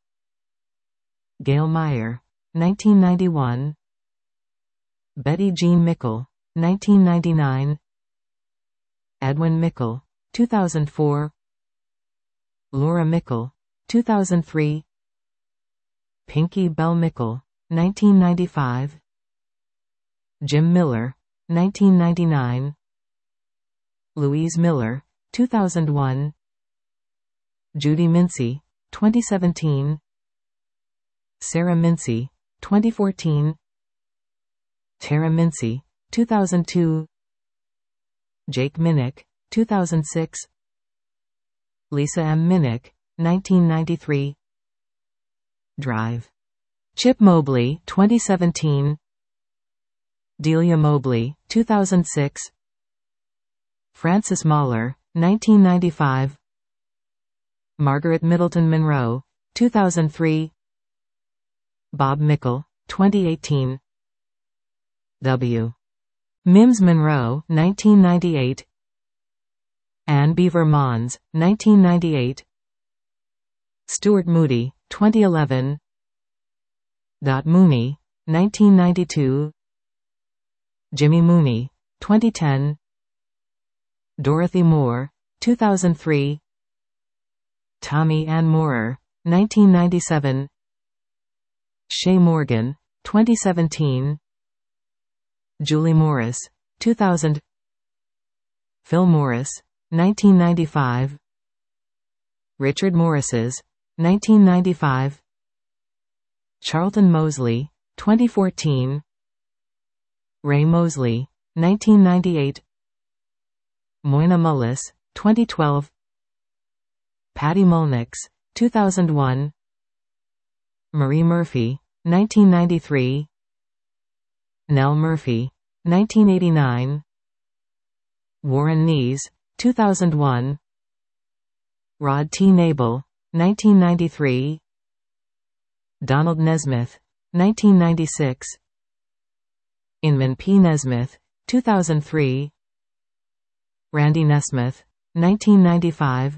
Gail Meyer, 1991. Betty Jean Mickle, 1999. Edwin Mickle, 2004. Laura Mickle, 2003. Pinky Bell Mickle, 1995. Jim Miller, 1999. Louise Miller, 2001. Judy Mincy, 2017. Sarah Mincy, 2014. Tara Mincy, 2002. Jake Minnick, 2006. Lisa M. Minnick, 1993. Drive. Chip Mobley, 2017. Delia Mobley, 2006. Francis Mahler, 1995. Margaret Middleton Monroe, 2003. Bob Mickle, 2018. W. Mims Monroe, 1998. Anne Beaver Mons, 1998. Stuart Moody, 2011. Dot Mooney, 1992. Jimmy Mooney, 2010. Dorothy Moore, 2003. Tommy Ann Moorer, 1997. Shay Morgan, 2017. Julie Morris, 2000. Phil Morris, 1995. Richard Morris's, 1995. Charlton Mosley, 2014. Ray Mosley, 1998. Moina Mullis, 2012. Patty Molnix, 2001. Marie Murphy, 1993. Nell Murphy, 1989. Warren Nees, 2001. Rod T. Nabel, 1993. Donald Nesmith, 1996. Inman P. Nesmith, 2003. Randy Nesmith, 1995.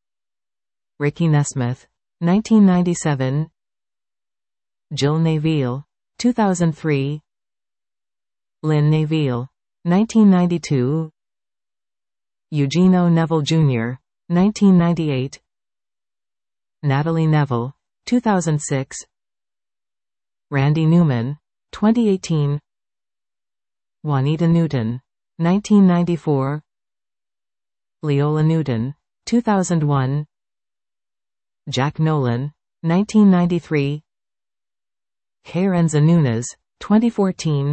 Ricky Nesmith, 1997. Jill Neville, 2003. Lynn Neville, 1992. Eugene O. Neville Jr., 1998. Natalie Neville, 2006. Randy Newman, 2018. Juanita Newton, 1994. Leola Newton, 2001. Jack Nolan, 1993. Kairenza Nunes, 2014.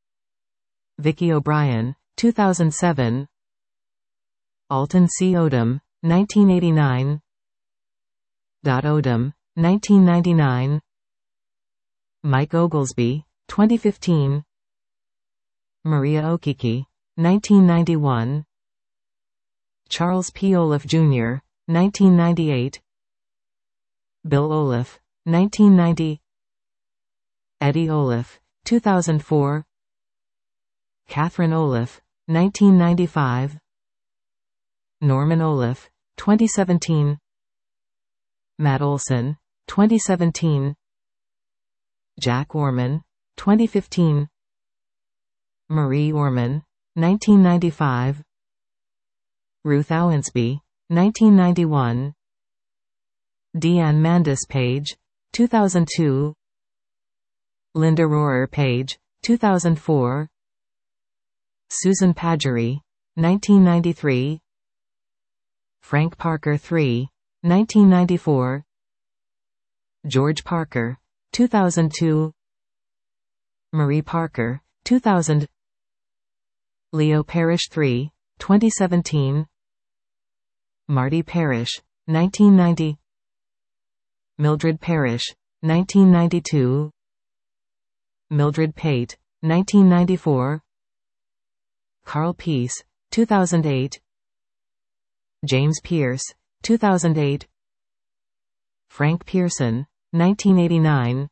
Vicky O'Brien, 2007. Alton C. Odom, 1989. Dot Odom, 1999. Mike Oglesby, 2015. Maria Okiki, 1991. Charles P. Olaf Jr., 1998. Bill Olaf, 1990. Eddie Olaf, 2004. Catherine Olaf, 1995. Norman Olaf, 2017. Matt Olson, 2017. Jack Orman, 2015. Marie Orman, 1995. Ruth Owensby, 1991. Deanne Mandis Page, 2002. Linda Rohrer Page, 2004. Susan Padgery, 1993. Frank Parker III, 1994. George Parker, 2002. Marie Parker, 2000. Leo Parrish III, 2017. Marty Parrish, 1990. Mildred Parrish, 1992. Mildred Pate, 1994. Carl Peace, 2008. James Pierce, 2008. Frank Pearson, 1989.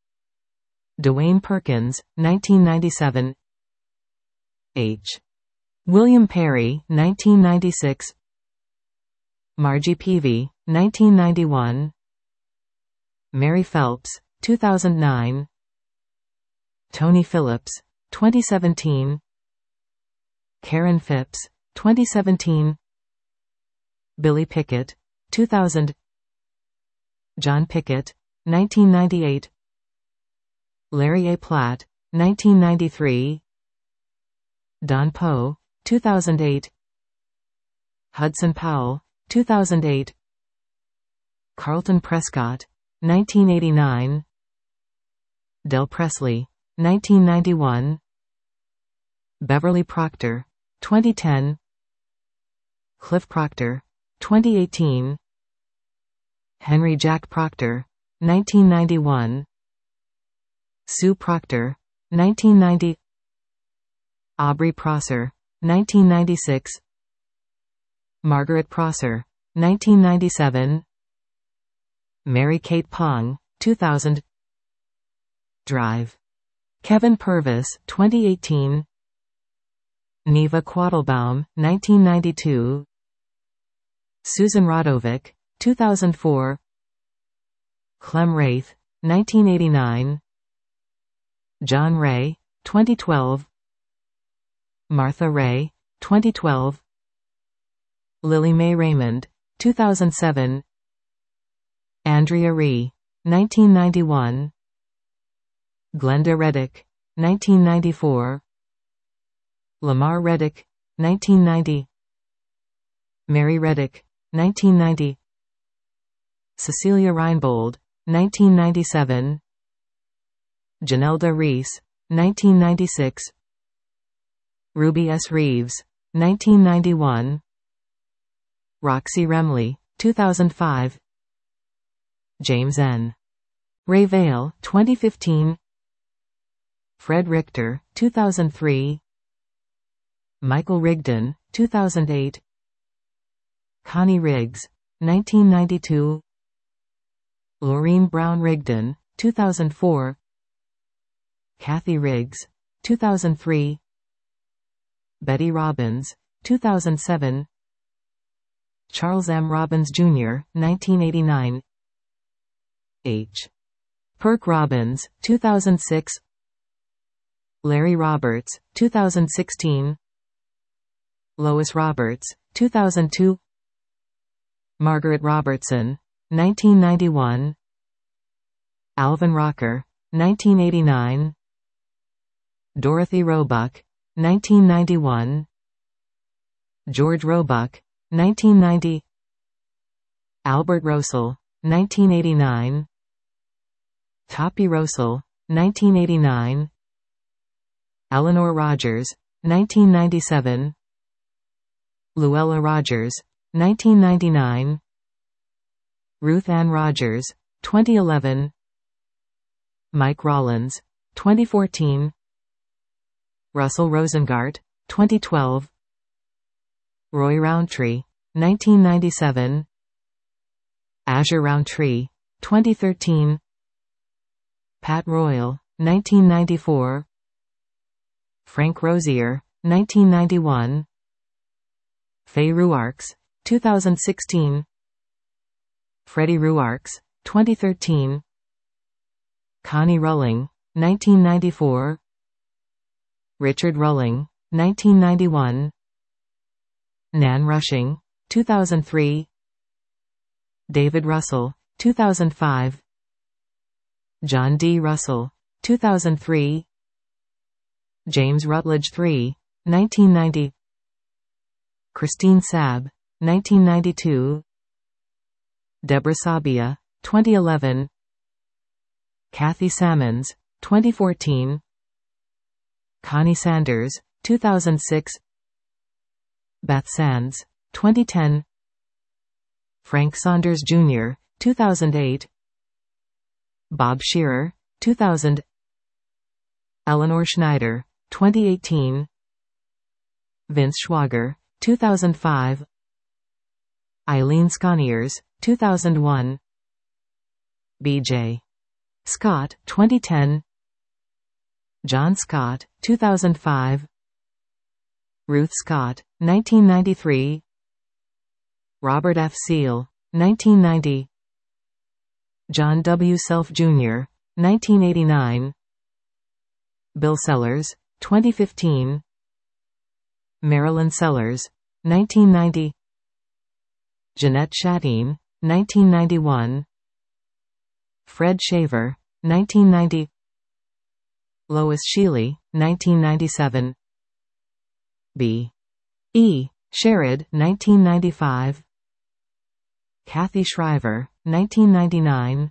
Dwayne Perkins, 1997. H. William Perry, 1996. Margie Peavy, 1991. Mary Phelps, 2009. Tony Phillips, 2017. Karen Phipps, 2017. Billy Pickett, 2000. John Pickett, 1998. Larry A. Platt, 1993. Don Poe, 2008. Hudson Powell, 2008. Carlton Prescott, 1989. Del Presley, 1991. Beverly Proctor, 2010. Cliff Proctor, 2018. Henry Jack Proctor, 1991. Sue Proctor, 1990. Aubrey Prosser, 1996. Margaret Prosser, 1997. Mary Kate Pong, 2000. Drive. Kevin Purvis, 2018. Neva Quattlebaum, 1992. Susan Radovic, 2004. Clem Wraith, 1989. John Ray, 2012. Martha Ray, 2012. Lily Mae Raymond, 2007. Andrea Ree, 1991. Glenda Reddick, 1994. Lamar Reddick, 1990. Mary Reddick, 1990. Cecilia Reinbold, 1997. Janelda Reese, 1996. Ruby S. Reeves, 1991. Roxy Remley, 2005. James N. Ray Vale, 2015. Fred Richter, 2003. Michael Rigdon, 2008. Connie Riggs, 1992. Laureen Brown Rigdon, 2004. Kathy Riggs, 2003. Betty Robbins, 2007. Charles M. Robbins, Jr., 1989. H. Perk Robbins, 2006. Larry Roberts, 2016. Lois Roberts, 2002. Margaret Robertson, 1991. Alvin Rocker, 1989. Dorothy Roebuck, 1991. George Roebuck, 1990. Albert Rosel, 1989. Toppy Rosel, 1989. Eleanor Rogers, 1997. Luella Rogers, 1999. Ruth Ann Rogers, 2011. Mike Rollins, 2014. Russell Rosengart, 2012. Roy Roundtree, 1997. Azure Roundtree, 2013. Pat Royal, 1994. Frank Rosier, 1991. Faye Ruarks, 2016. Freddie Ruarks, 2013. Connie Rulling, 1994. Richard Rulling, 1991. Nan Rushing, 2003. David Russell, 2005. John D. Russell, 2003. James Rutledge III, 1990. Christine Sabb, 1992. Deborah Sabia, 2011. Kathy Sammons, 2014. Connie Sanders, 2006. Beth Sands, 2010. Frank Saunders Jr., 2008. Bob Shearer, 2000. Eleanor Schneider, 2018. Vince Schwager, 2005. Eileen Sconiers, 2001. B.J. Scott, 2010. John Scott, 2005. Ruth Scott, 1993. Robert F. Seal, 1990. John W. Self Jr., 1989. Bill Sellers, 2015. Marilyn Sellers, 1990. Jeanette Chatine, 1991. Fred Shaver, 1990. Lois Sheely, 1997. B. E. Sherrod, 1995. Kathy Shriver, 1999.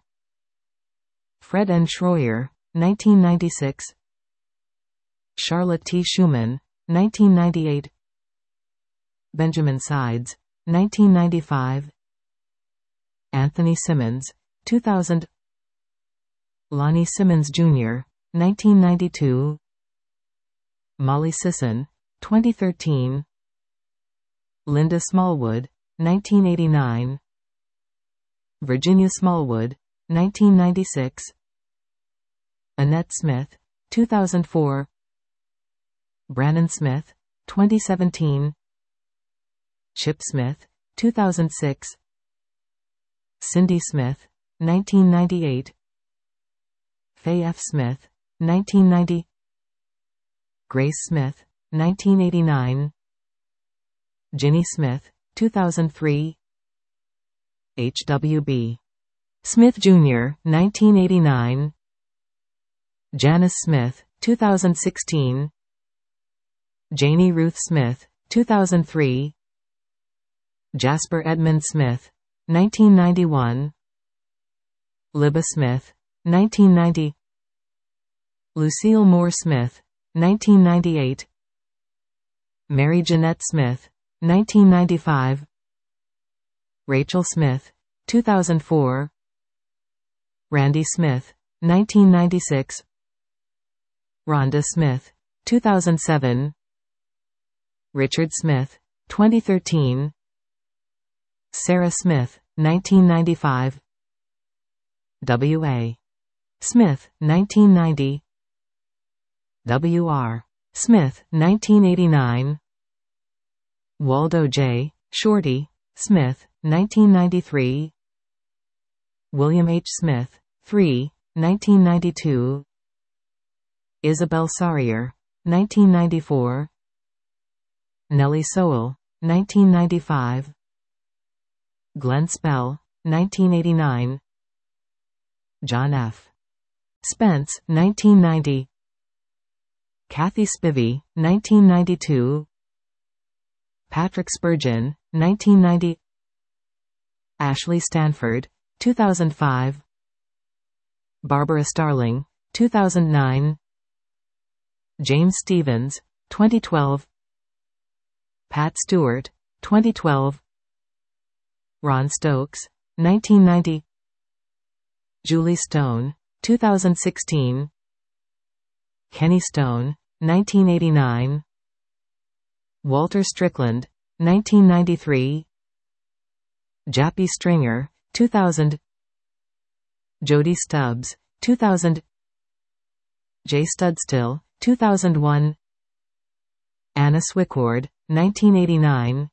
Fred N. Schroyer, 1996. Charlotte T. Schumann, 1998. Benjamin Sides, 1995. Anthony Simmons, 2000. Lonnie Simmons Jr., 1992. Molly Sisson, 2013. Linda Smallwood, 1989. Virginia Smallwood, 1996. Annette Smith, 2004. Brannon Smith, 2017. Chip Smith, 2006. Cindy Smith, 1998. Faye F. Smith, 1990. Grace Smith, 1989. Ginny Smith, 2003. H.W.B. Smith Jr., 1989. Janice Smith, 2016. Janie Ruth Smith, 2003. Jasper Edmund Smith, 1991. Libba Smith, 1990. Lucille Moore Smith, 1998. Mary Jeanette Smith, 1995. Rachel Smith, 2004. Randy Smith, 1996. Rhonda Smith, 2007. Richard Smith, 2013. Sarah Smith, 1995. W.A. Smith, 1990. W.R. Smith, 1989. Waldo J. Shorty Smith, 1993. William H. Smith, III, 1992. Isabel Sarrier, 1994. Nellie Sowell, 1995. Glenn Spell, 1989. John F. Spence, 1990. Kathy Spivey, 1992. Patrick Spurgeon, 1990. Ashley Stanford, 2005. Barbara Starling, 2009. James Stevens, 2012. Pat Stewart, 2012. Ron Stokes, 1990. Julie Stone, 2016. Kenny Stone, 1989. Walter Strickland, 1993. 1993. Jappy Stringer, 2000. Jody Stubbs, 2000. J. Studstill, 2001. Anna Swicord, 1989.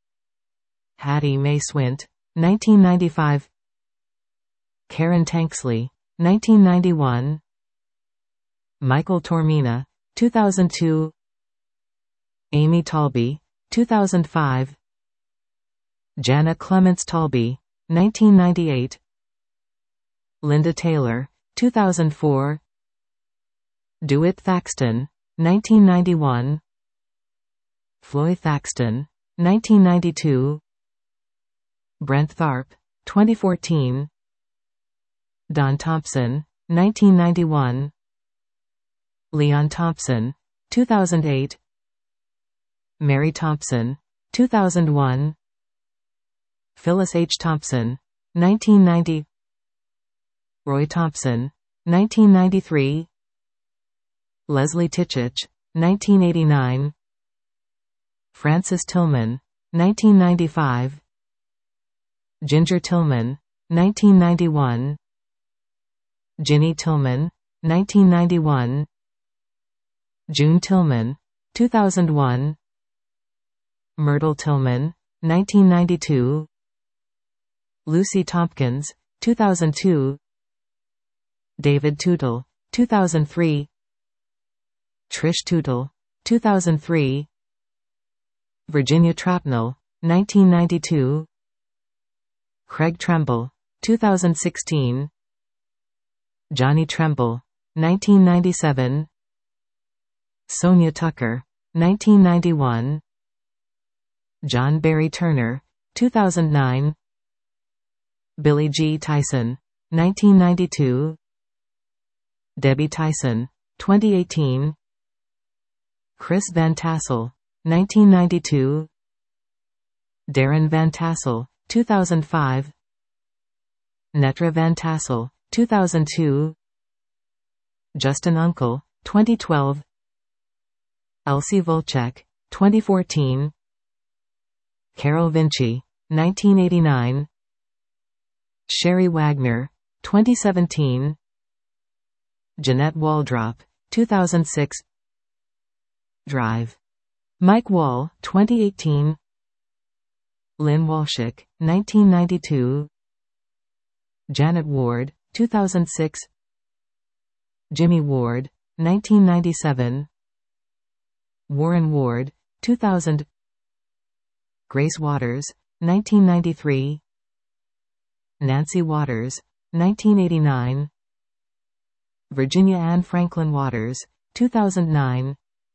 Hattie Mae Swint, 1995. Karen Tanksley, 1991. Michael Tormina, 2002. Amy Talby, 2005. Jana Clements Talby, 1998. Linda Taylor, 2004. DeWitt Thaxton, 1991. Floyd Thaxton, 1992. Brent Tharp, 2014. Don Thompson, 1991. Leon Thompson, 2008. Mary Thompson, 2001. Phyllis H. Thompson, 1990. Roy Thompson, 1993. Leslie Titchich, 1989. Frances Tillman, 1995. Ginger Tillman, 1991. Ginny Tillman, 1991. June Tillman, 2001. Myrtle Tillman, 1992. Lucy Tompkins, 2002. David Tootle, 2003. Trish Tootle, 2003. Virginia Trapnell, 1992. Craig Tremble, 2016. Johnny Tremble, 1997. Sonia Tucker, 1991. John Barry Turner, 2009. Billy G. Tyson, 1992. Debbie Tyson, 2018. Chris Van Tassel, 1992. Darren Van Tassel, 2005. Netra Van Tassel, 2002. Justin Uncle, 2012. Elsie Volchek, 2014. Carol Vinci, 1989. Sherry Wagner, 2017. Jeanette Waldrop, 2006. Drive. Mike Wall, 2018. Lynn Walshick, 1992. Janet Ward, 2006. Jimmy Ward, 1997. Warren Ward, 2000. Grace Waters, 1993. Nancy Waters, 1989. Virginia Ann Franklin Waters, 2009.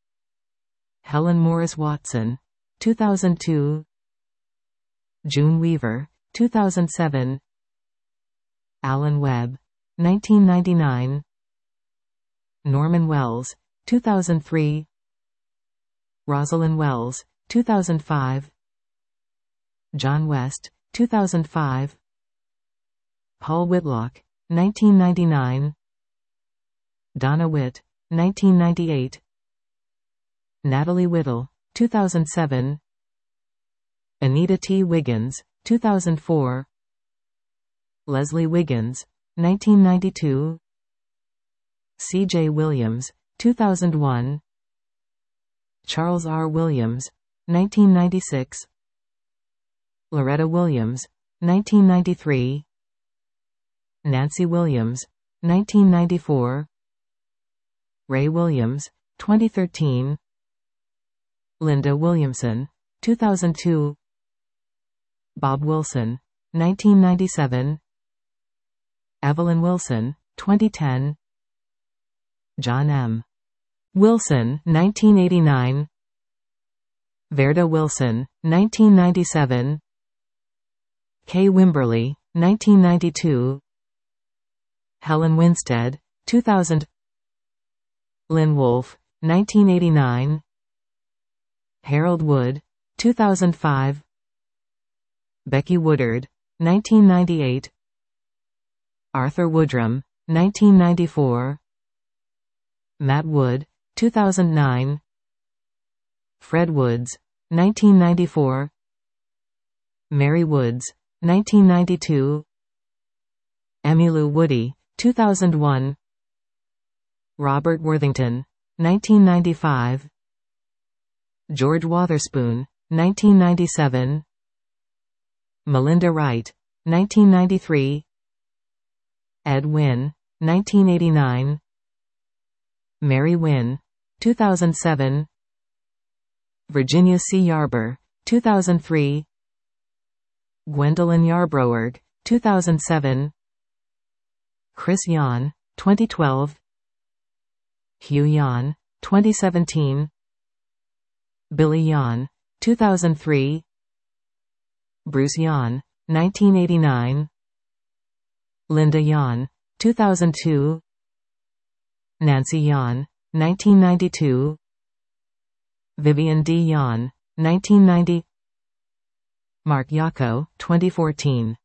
Helen Morris Watson, 2002. June Weaver, 2007. Alan Webb, 1999. Norman Wells, 2003. Rosalind Wells, 2005. John West, 2005. Paul Whitlock, 1999. Donna Witt, 1998. Natalie Whittle, 2007. Anita T. Wiggins, 2004. Leslie Wiggins, 1992. C.J. Williams, 2001. Charles R. Williams, 1996. Loretta Williams, 1993. Nancy Williams, 1994. Ray Williams, 2013. Linda Williamson, 2002. Bob Wilson, 1997. Evelyn Wilson, 2010. John M. Wilson, 1989. Verda Wilson, 1997. Kay Wimberly, 1992. Helen Winstead, 2000. Lynn Wolfe, 1989. Harold Wood, 2005. Becky Woodard, 1998. Arthur Woodrum, 1994. Matt Wood, 2009. Fred Woods, 1994. Mary Woods, 1992. Emmylou Woody, 2001. Robert Worthington, 1995. George Wotherspoon, 1997. Melinda Wright, 1993. Ed Wynn, 1989. Mary Wynn, 2007. Virginia C. Yarber, 2003. Gwendolyn Yarbrough, 2007. Chris Yan, 2012. Hugh Yan, 2017. Billy Yan, 2003. Bruce Yan, 1989. Linda Yan, 2002. Nancy Yan, 1992. Vivian D. Yan, 1990. Mark Yako, 2014.